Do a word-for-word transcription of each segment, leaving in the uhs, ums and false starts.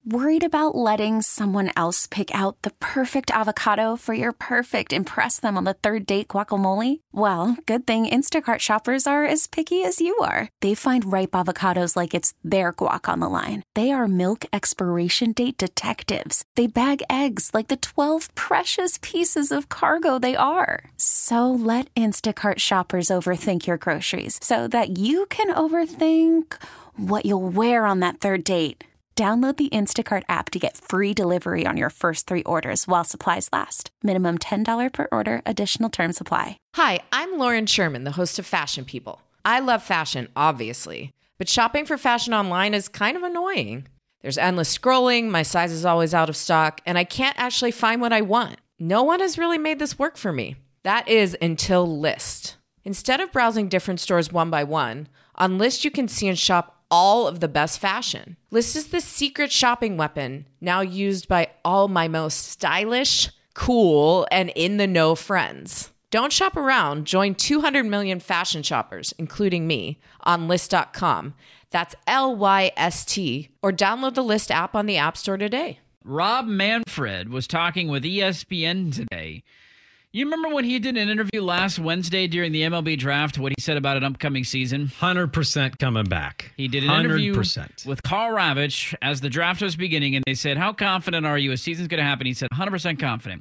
Worried about letting someone else pick out the perfect avocado for your perfect impress them on the third date guacamole? Well, good thing Instacart shoppers are as picky as you are. They find ripe avocados like it's their guac on the line. They are milk expiration date detectives. They bag eggs like the twelve precious pieces of cargo they are. So let Instacart shoppers overthink your groceries so that you can overthink what you'll wear on that third date. Download the Instacart app to get free delivery on your first three orders while supplies last. Minimum ten dollars per order. Additional terms apply. Hi, I'm Lauren Sherman, the host of Fashion People. I love fashion, obviously, but shopping for fashion online is kind of annoying. There's endless scrolling, my size is always out of stock, and I can't actually find what I want. No one has really made this work for me. That is until Lyst. Instead of browsing different stores one by one, on Lyst you can see and shop all of the best fashion. Lyst is the secret shopping weapon now used by all my most stylish, cool, and in-the-know friends. Don't shop around. Join two hundred million fashion shoppers, including me, on Lyst dot com. That's L Y S T. Or download the Lyst app on the App Store today. Rob Manfred was talking with E S P N today. You remember when he did an interview last Wednesday during the M L B draft, what he said about an upcoming season? one hundred percent coming back. He did an one hundred percent. interview with Carl Ravitch as the draft was beginning, and they said, how confident are you a season's going to happen? He said, one hundred percent confident.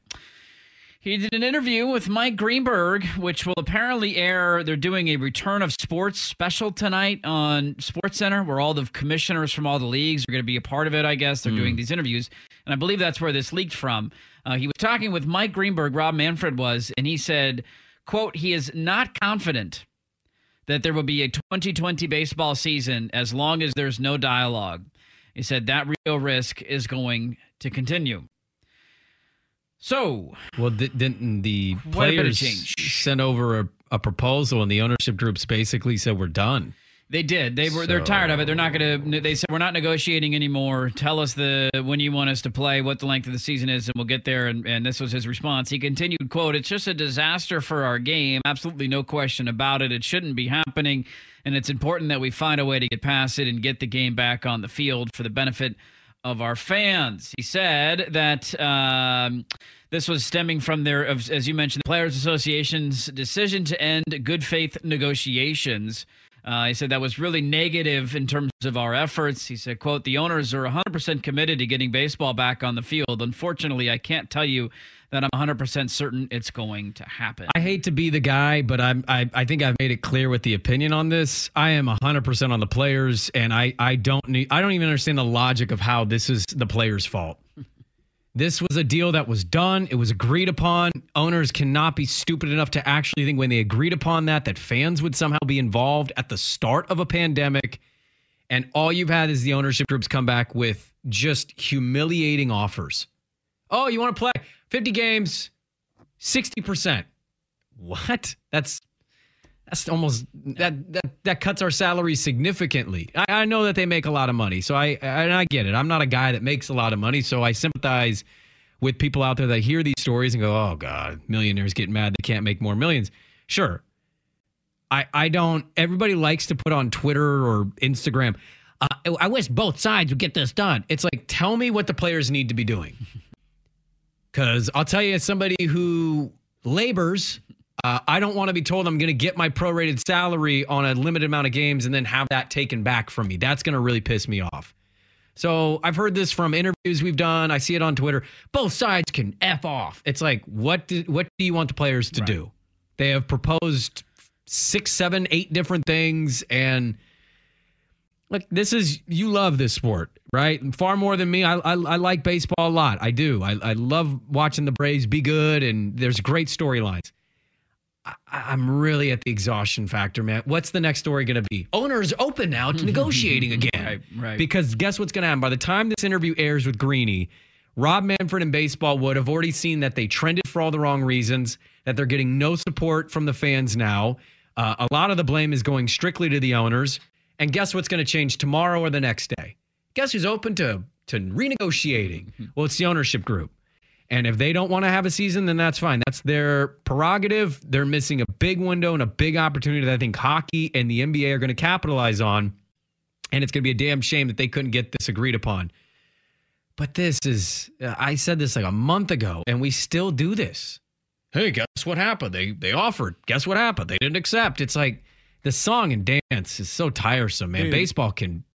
He did an interview with Mike Greenberg, which will apparently air. They're doing a Return of Sports special tonight on SportsCenter, where all the commissioners from all the leagues are going to be a part of it, I guess. They're mm. doing these interviews, and I believe that's where this leaked from. Uh, he was talking with Mike Greenberg, Rob Manfred was, and he said, quote, he is not confident that there will be a twenty twenty baseball season as long as there's no dialogue. He said that real risk is going to continue. So, well, th- didn't the players send over a, a proposal and the ownership groups basically said we're done? They did. They were. So, they're tired of it. They're not going to. They said we're not negotiating anymore. Tell us the when you want us to play, what the length of the season is, and we'll get there. And, and this was his response. He continued, "Quote: It's just a disaster for our game. Absolutely no question about it. It shouldn't be happening, and it's important that we find a way to get past it and get the game back on the field for the benefit of our fans." He said that. Um, This was stemming from their, as you mentioned, the Players Association's decision to end good faith negotiations. Uh, he said that was really negative in terms of our efforts. He said, quote, the owners are one hundred percent committed to getting baseball back on the field. Unfortunately, I can't tell you that I'm one hundred percent certain it's going to happen. I hate to be the guy, but I'm, I, I think I've made it clear with the opinion on this. I am one hundred percent on the players, and I, I don't need, I don't even understand the logic of how this is the players' fault. This was a deal that was done. It was agreed upon. Owners cannot be stupid enough to actually think when they agreed upon that, that fans would somehow be involved at the start of a pandemic. And all you've had is the ownership groups come back with just humiliating offers. Oh, you want to play fifty games, sixty percent. What? That's that's almost that that that cuts our salary significantly. I, I know that they make a lot of money, so I and I get it. I'm not a guy that makes a lot of money, so I sympathize with people out there that hear these stories and go, "Oh God, millionaires get mad they can't make more millions." Sure, I I don't. Everybody likes to put on Twitter or Instagram. Uh, I wish both sides would get this done. It's like, tell me what the players need to be doing, because I'll tell you, as somebody who labors. Uh, I don't want to be told I'm going to get my prorated salary on a limited amount of games and then have that taken back from me. That's going to really piss me off. So I've heard this from interviews we've done. I see it on Twitter. Both sides can F off. It's like, what do, what do you want the players to right. do? They have proposed six, seven, eight different things. And look, this is, you love this sport, right? Far more than me. I, I, I like baseball a lot. I do. I, I love watching the Braves be good, and there's great storylines. I, I'm really at the exhaustion factor, man. What's the next story going to be? Owners open now to negotiating again. Right, right. Because guess what's going to happen? By the time this interview airs with Greeny, Rob Manfred and baseball would have already seen that they trended for all the wrong reasons, that they're getting no support from the fans now. Uh, a lot of the blame is going strictly to the owners. And guess what's going to change tomorrow or the next day? Guess who's open to, to renegotiating? Well, it's the ownership group. And if they don't want to have a season, then that's fine. That's their prerogative. They're missing a big window and a big opportunity that I think hockey and the N B A are going to capitalize on. And it's going to be a damn shame that they couldn't get this agreed upon. But this is, I said this like a month ago, and we still do this. Hey, guess what happened? They they offered. Guess what happened? They didn't accept. It's like the song and dance is so tiresome, man. Dude. Baseball can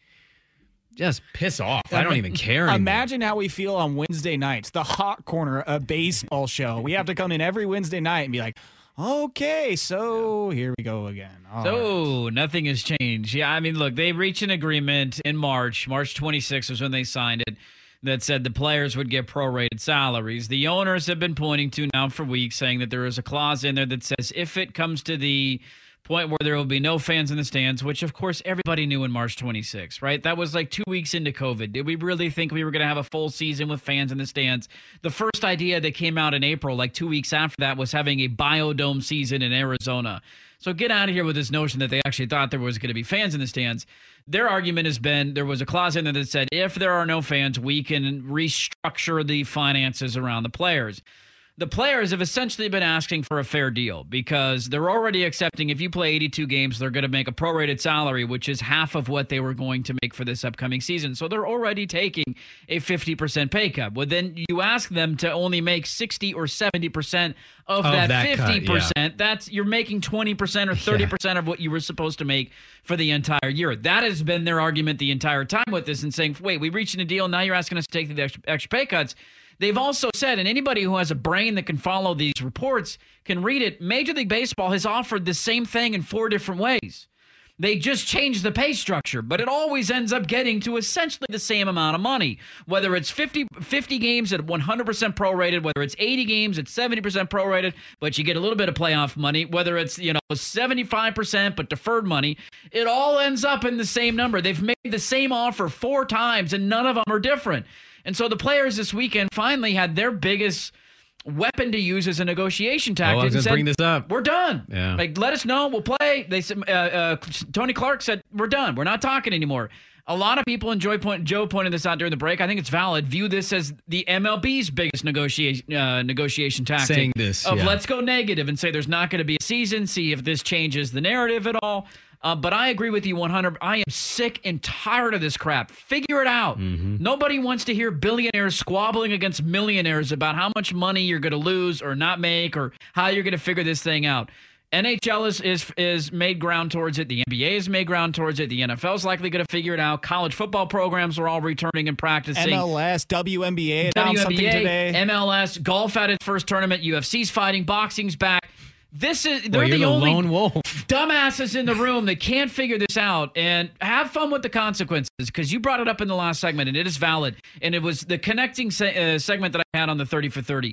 just piss off. I don't even care anymore. Imagine how we feel on Wednesday nights, the hot corner, a baseball show. We have to come in every Wednesday night and be like, okay, so here we go again. All so right. Nothing has changed. Yeah, I mean, look, they reached an agreement in March. March twenty-sixth was when they signed it, that said the players would get prorated salaries. The owners have been pointing to now for weeks, saying that there is a clause in there that says if it comes to the point where there will be no fans in the stands, which of course everybody knew in March twenty-sixth, right? That was like two weeks into COVID. Did we really think we were going to have a full season with fans in the stands? The first idea that came out in April, like two weeks after that, was having a biodome season in Arizona. So get out of here with this notion that they actually thought there was going to be fans in the stands. Their argument has been there was a clause in there that said if there are no fans, we can restructure the finances around the players. The players have essentially been asking for a fair deal because they're already accepting if you play eighty-two games, they're going to make a prorated salary, which is half of what they were going to make for this upcoming season. So they're already taking a fifty percent pay cut. Well, then you ask them to only make sixty or seventy percent of, of that, that fifty percent. Cut, yeah. That's you're making twenty percent or thirty percent yeah. of what you were supposed to make for the entire year. That has been their argument the entire time with this and saying, wait, we reached a deal. Now you're asking us to take the extra, extra pay cuts. They've also said, and anybody who has a brain that can follow these reports can read it, Major League Baseball has offered the same thing in four different ways. They just changed the pay structure, but it always ends up getting to essentially the same amount of money. Whether it's fifty, fifty games at one hundred percent prorated, whether it's eighty games at seventy percent prorated, but you get a little bit of playoff money, whether it's, you know, seventy-five percent but deferred money, it all ends up in the same number. They've made the same offer four times, and none of them are different. And so the players this weekend finally had their biggest weapon to use as a negotiation tactic. Oh, I was going to bring this up. We're done. Yeah. Like, let us know. We'll play. They said, uh, uh, Tony Clark said, we're done. We're not talking anymore. A lot of people, and Joe, point, Joe pointed this out during the break, I think it's valid, view this as the M L B's biggest negotiation uh, negotiation tactic. Saying this, Of yeah. let's go negative and say there's not going to be a season, see if this changes the narrative at all. Uh, but I agree with you one hundred. I am sick and tired of this crap. Figure it out. Mm-hmm. Nobody wants to hear billionaires squabbling against millionaires about how much money you're going to lose or not make or how you're going to figure this thing out. N H L is, is is made ground towards it. The N B A is made ground towards it. The N F L is likely going to figure it out. College football programs are all returning and practicing. M L S, W N B A announced something today. M L S, golf had its first tournament. U F C's fighting. Boxing's back. This is they're well, the, the only lone wolf. dumbasses in the room that can't figure this out. And have fun with the consequences, because you brought it up in the last segment, and it is valid. And it was the connecting se- uh, segment that I had on the thirty for thirty.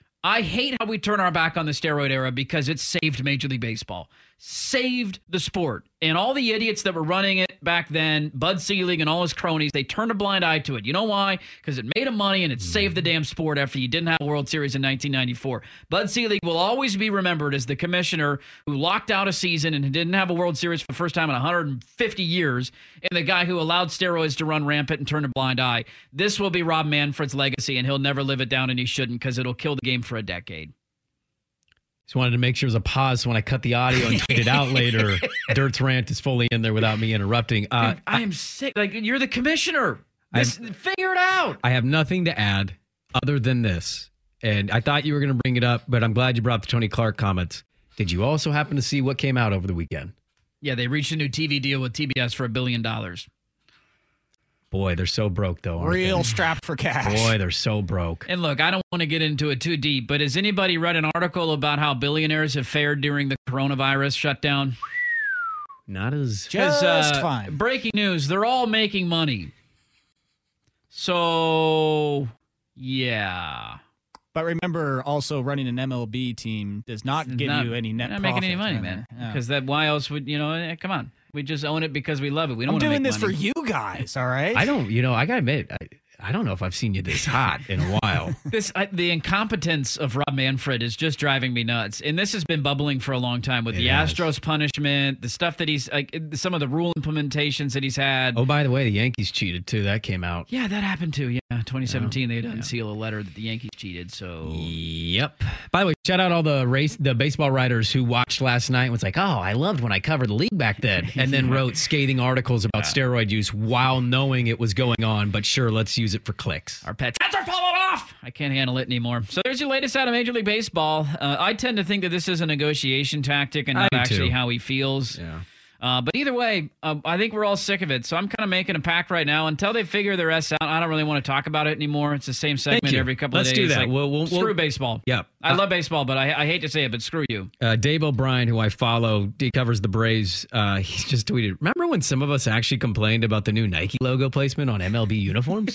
I hate how we turn our back on the steroid era because it saved Major League Baseball, saved the sport. And all the idiots that were running it back then, Bud Selig and all his cronies, they turned a blind eye to it. You know why? Because it made them money and it saved the damn sport after you didn't have a World Series in nineteen ninety-four. Bud Selig will always be remembered as the commissioner who locked out a season and didn't have a World Series for the first time in one hundred fifty years, and the guy who allowed steroids to run rampant and turn a blind eye. This will be Rob Manfred's legacy, and he'll never live it down, and he shouldn't, because it'll kill the game for a decade. Just wanted to make sure there was a pause when I cut the audio and tweet it out later. Dirt's rant is fully in there without me interrupting. Uh, Dude, I am sick. Like, you're the commissioner. This, figure it out. I have nothing to add other than this. And I thought you were going to bring it up, but I'm glad you brought up the Tony Clark comments. Did you also happen to see what came out over the weekend? Yeah, they reached a new T V deal with T B S for a billion dollars. Boy, they're so broke, though. Aren't Real they? strapped for cash. Boy, they're so broke. And look, I don't want to get into it too deep, but has anybody read an article about how billionaires have fared during the coronavirus shutdown? Not as... Just uh, fine. Breaking news, they're all making money. So, yeah. But remember, also running an M L B team does not give not, you any net not profit. making any money, man. Because yeah. that, why else would, you know, eh, come on. We just own it because we love it. We don't I'm doing make this money. for you guys, all right? I don't, you know, I got to admit, I, I don't know if I've seen you this hot in a while. This I, the incompetence of Rob Manfred is just driving me nuts. And this has been bubbling for a long time with it the has. Astros punishment, the stuff that he's, like, some of the rule implementations that he's had. Oh, by the way, the Yankees cheated, too. That came out. Yeah, that happened, too. Yeah, twenty seventeen, yeah. they had to unseal a letter that the Yankees cheated, so... Yep. By the way, shout out all the race, the baseball writers who watched last night and was like, oh, I loved when I covered the league back then, and then wrote scathing articles about yeah. steroid use while knowing it was going on, but sure, let's use use it for clicks. Our pets are falling off. I can't handle it anymore. So there's your latest out of Major League Baseball. Uh, I tend to think that this is a negotiation tactic and not actually too. how he feels. Yeah. Uh, but either way, uh, I think we're all sick of it. So I'm kind of making a pact right now. Until they figure the rest out, I don't really want to talk about it anymore. It's the same segment every couple Let's of days. do that. Like, We'll, we'll, screw we'll, baseball. Yeah. I uh, love baseball, but I, I hate to say it, but screw you. Uh, Dave O'Brien, who I follow, he covers the Braves. Uh, he's just tweeted, remember when some of us actually complained about the new Nike logo placement on M L B uniforms?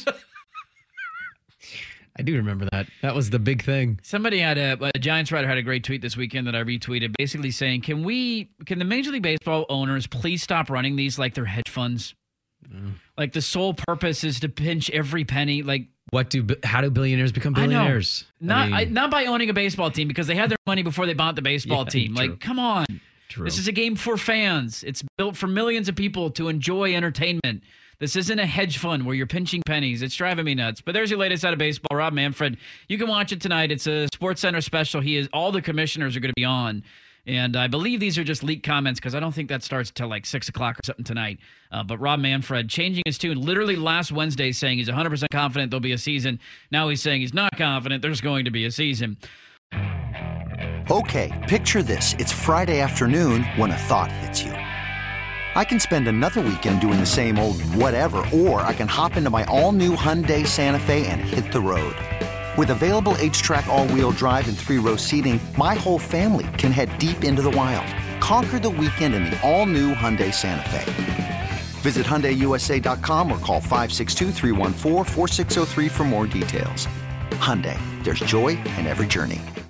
I do remember that. That was the big thing. Somebody had a, a Giants writer had a great tweet this weekend that I retweeted, basically saying, "Can we, can the Major League Baseball owners please stop running these like they're hedge funds? Mm. Like the sole purpose is to pinch every penny. Like what do how do billionaires become billionaires? I know. Not I mean, I, not by owning a baseball team because they had their money before they bought the baseball Yeah, team. true. Like, come on, True. This is a game for fans. It's built for millions of people to enjoy entertainment." This isn't a hedge fund where you're pinching pennies. It's driving me nuts. But there's your latest out of baseball. Rob Manfred. You can watch it tonight. It's a Sports Center special. He is all the commissioners are going to be on. And I believe these are just leaked comments because I don't think that starts until like six o'clock or something tonight. Uh, but Rob Manfred changing his tune literally last Wednesday, saying he's one hundred percent confident there'll be a season. Now he's saying he's not confident there's going to be a season. Okay, picture this. It's Friday afternoon when a thought hits you. I can spend another weekend doing the same old whatever, or I can hop into my all-new Hyundai Santa Fe and hit the road. With available H-Track all-wheel drive and three-row seating, my whole family can head deep into the wild. Conquer the weekend in the all-new Hyundai Santa Fe. Visit Hyundai U S A dot com or call five six two, three one four, four six zero three for more details. Hyundai, there's joy in every journey.